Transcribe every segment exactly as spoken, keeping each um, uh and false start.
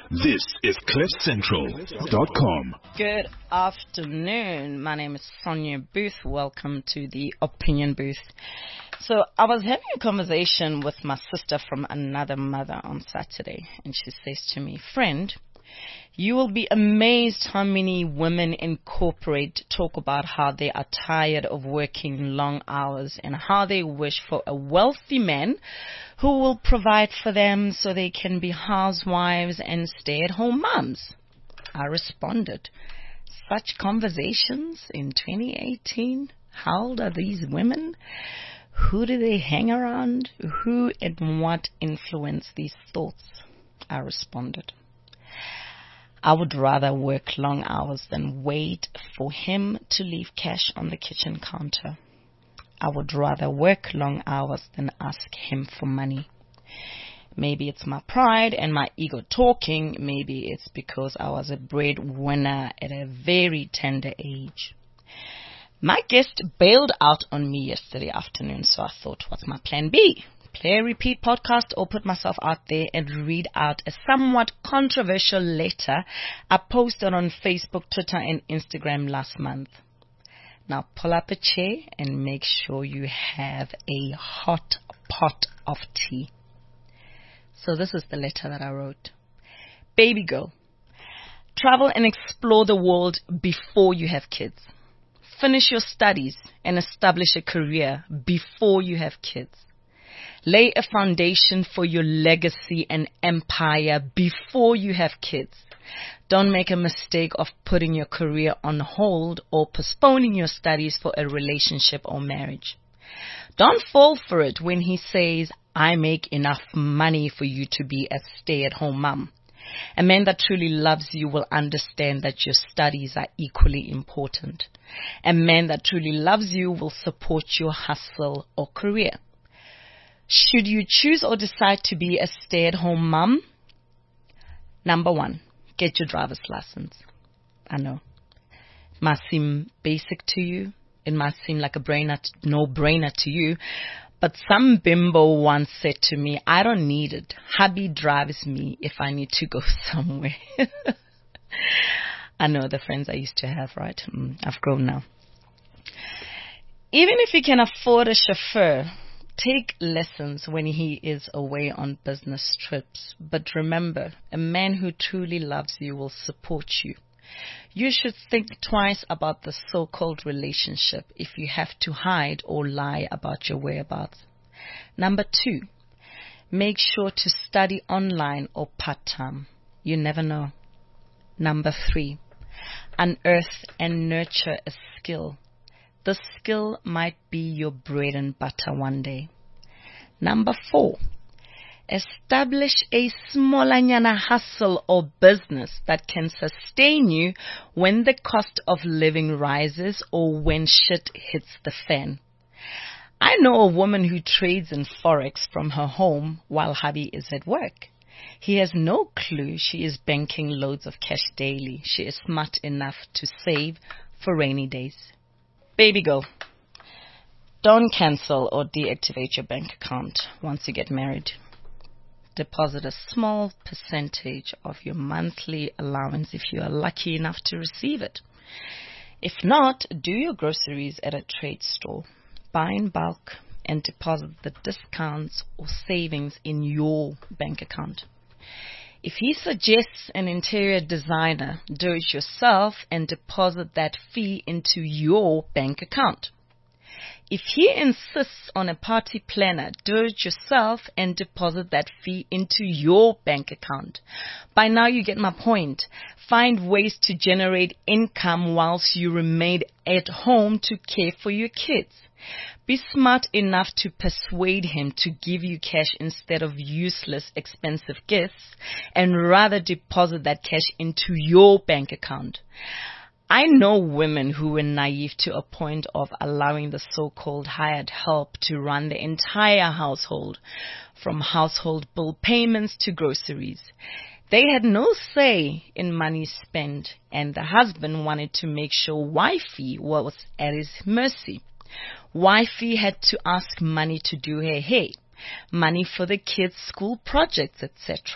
This is cliff central dot com. Good afternoon. My name is Sonia Booth. Welcome to the Opinion Booth. So I was having a conversation with my sister from another mother on Saturday, and she says to me, "Friend, you will be amazed how many women in corporate talk about how they are tired of working long hours and how they wish for a wealthy man who will provide for them so they can be housewives and stay-at-home moms." I responded, "Such conversations in twenty eighteen? How old are these women? Who do they hang around? Who and what influence these thoughts?" I responded, "I would rather work long hours than wait for him to leave cash on the kitchen counter. I would rather work long hours than ask him for money. Maybe it's my pride and my ego talking. Maybe it's because I was a breadwinner at a very tender age." My guest bailed out on me yesterday afternoon, so I thought, what's my plan B? Play a repeat podcast or put myself out there and read out a somewhat controversial letter I posted on Facebook, Twitter, and Instagram last month. Now pull up a chair and make sure you have a hot pot of tea. So this is the letter that I wrote. Baby girl, travel and explore the world before you have kids. Finish your studies and establish a career before you have kids. Lay a foundation for your legacy and empire before you have kids. Don't make a mistake of putting your career on hold or postponing your studies for a relationship or marriage. Don't fall for it when he says, "I make enough money for you to be a stay-at-home mom." A man that truly loves you will understand that your studies are equally important. A man that truly loves you will support your hustle or career. Should you choose or decide to be a stay-at-home mom? Number one, get your driver's license. I know. It might seem basic to you. It might seem like a brainer, no-brainer to you. But some bimbo once said to me, "I don't need it. Hubby drives me if I need to go somewhere." I know the friends I used to have, right? Mm, I've grown now. Even if you can afford a chauffeur, take lessons when he is away on business trips. But remember, a man who truly loves you will support you. You should think twice about the so-called relationship if you have to hide or lie about your whereabouts. Number two, make sure to study online or part-time. You never know. Number three, unearth and nurture a skill. The skill might be your bread and butter one day. Number four, establish a smallanyana hustle or business that can sustain you when the cost of living rises or when shit hits the fan. I know a woman who trades in Forex from her home while hubby is at work. He has no clue she is banking loads of cash daily. She is smart enough to save for rainy days. Baby girl, don't cancel or deactivate your bank account once you get married. Deposit a small percentage of your monthly allowance if you are lucky enough to receive it. If not, do your groceries at a trade store. Buy in bulk and deposit the discounts or savings in your bank account. If he suggests an interior designer, do it yourself and deposit that fee into your bank account. If he insists on a party planner, do it yourself and deposit that fee into your bank account. By now you get my point. Find ways to generate income whilst you remain at home to care for your kids. Be smart enough to persuade him to give you cash instead of useless, expensive gifts, and rather deposit that cash into your bank account. I know women who were naive to a point of allowing the so-called hired help to run the entire household, from household bill payments to groceries. They had no say in money spent, and the husband wanted to make sure wifey was at his mercy. Wifey had to ask money to do her hair, money for the kids' school projects, et cetera.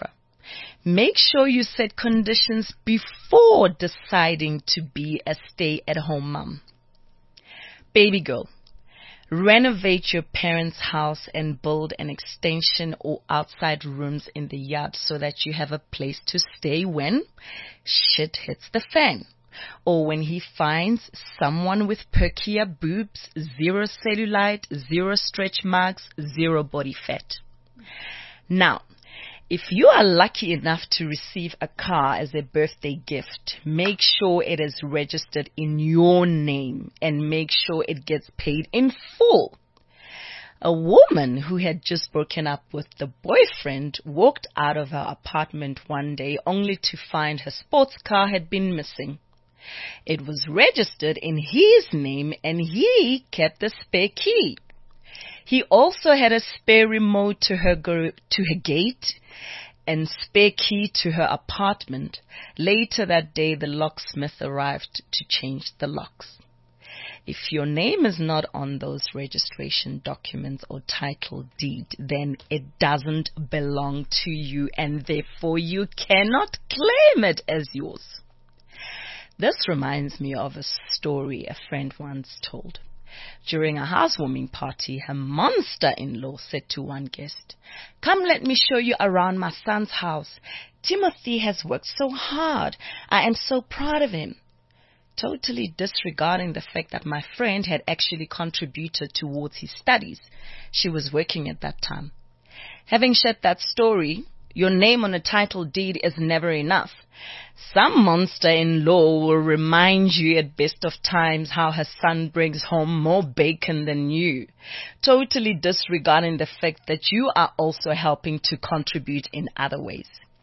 Make sure you set conditions before deciding to be a stay-at-home mom. Baby girl, renovate your parents' house and build an extension or outside rooms in the yard so that you have a place to stay when shit hits the fan. Or when he finds someone with perkier boobs, zero cellulite, zero stretch marks, zero body fat. Now, if you are lucky enough to receive a car as a birthday gift, make sure it is registered in your name and make sure it gets paid in full. A woman who had just broken up with the boyfriend walked out of her apartment one day only to find her sports car had been missing. It was registered in his name and he kept the spare key. He also had a spare remote to her go- to her gate and spare key to her apartment. Later that day, the locksmith arrived to change the locks. If your name is not on those registration documents or title deed, then it doesn't belong to you and therefore you cannot claim it as yours. This reminds me of a story a friend once told. During a housewarming party, her monster-in-law said to one guest, "Come, let me show you around my son's house. Timothy has worked so hard. I am so proud of him." Totally disregarding the fact that my friend had actually contributed towards his studies. She was working at that time. Having shared that story, your name on a title deed is never enough. Some monster-in-law will remind you at best of times how her son brings home more bacon than you, totally disregarding the fact that you are also helping to contribute in other ways.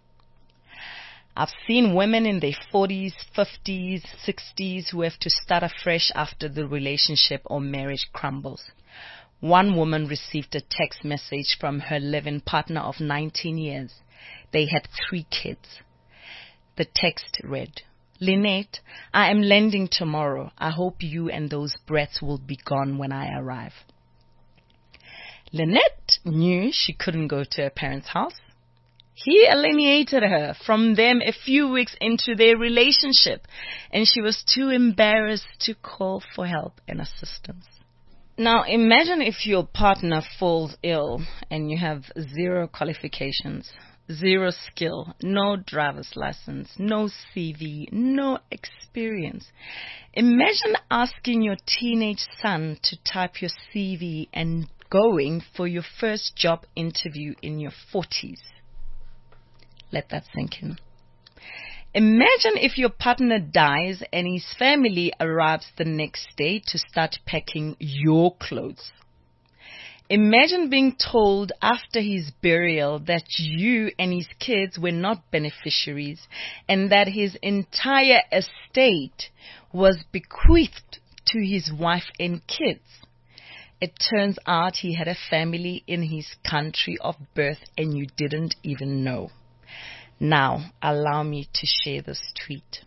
I've seen women in their forties, fifties, sixties who have to start afresh after the relationship or marriage crumbles. One woman received a text message from her live-in partner of nineteen years. They had three kids. The text read, "Lynette, I am landing tomorrow. I hope you and those brats will be gone when I arrive." Lynette knew she couldn't go to her parents' house. He alienated her from them a few weeks into their relationship, and she was too embarrassed to call for help and assistance. Now, imagine if your partner falls ill and you have zero qualifications, zero skill, no driver's license, no C V, no experience. Imagine asking your teenage son to type your C V and going for your first job interview in your forties. Let that sink in. Imagine if your partner dies and his family arrives the next day to start packing your clothes. Imagine being told after his burial that you and his kids were not beneficiaries and that his entire estate was bequeathed to his wife and kids. It turns out he had a family in his country of birth and you didn't even know. Now, allow me to share this tweet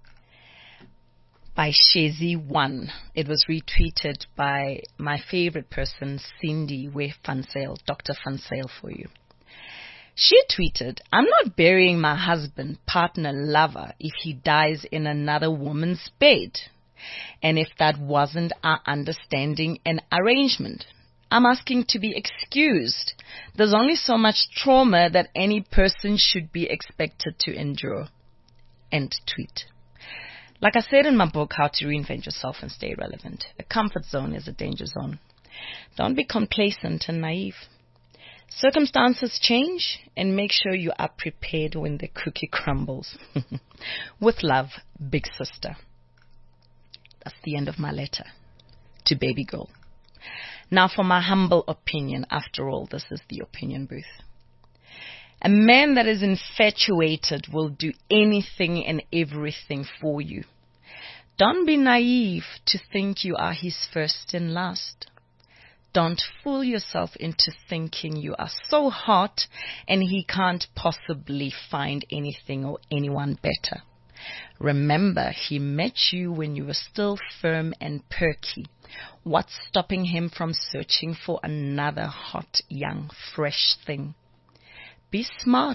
by Shezi One. It was retweeted by my favorite person, Cindy Fansale, Doctor Fansale for you. She tweeted, "I'm not burying my husband, partner, lover if he dies in another woman's bed. And if that wasn't our understanding and arrangement, I'm asking to be excused. There's only so much trauma that any person should be expected to endure." End tweet. Like I said in my book, How to Reinvent Yourself and Stay Relevant, a comfort zone is a danger zone. Don't be complacent and naive. Circumstances change and make sure you are prepared when the cookie crumbles. With love, Big Sister. That's the end of my letter to baby girl. Now for my humble opinion. After all, this is the opinion booth. A man that is infatuated will do anything and everything for you. Don't be naive to think you are his first and last. Don't fool yourself into thinking you are so hot and he can't possibly find anything or anyone better. Remember, he met you when you were still firm and perky. What's stopping him from searching for another hot, young, fresh thing? Be smart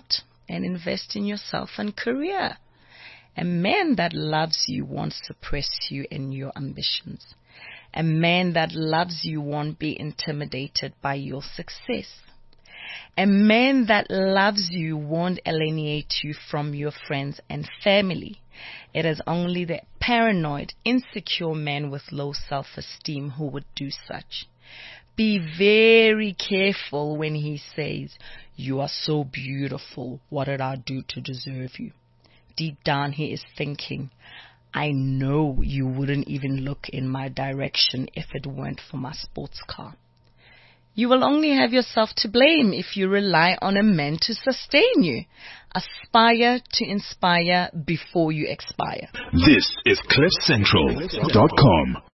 and invest in yourself and career. A man that loves you won't suppress you in your ambitions. A man that loves you won't be intimidated by your success. A man that loves you won't alienate you from your friends and family. It is only the paranoid, insecure man with low self-esteem who would do such. Be very careful when he says, "You are so beautiful. What did I do to deserve you?" Deep down he is thinking, "I know you wouldn't even look in my direction if it weren't for my sports car." You will only have yourself to blame if you rely on a man to sustain you. Aspire to inspire before you expire. This is cliff central dot com.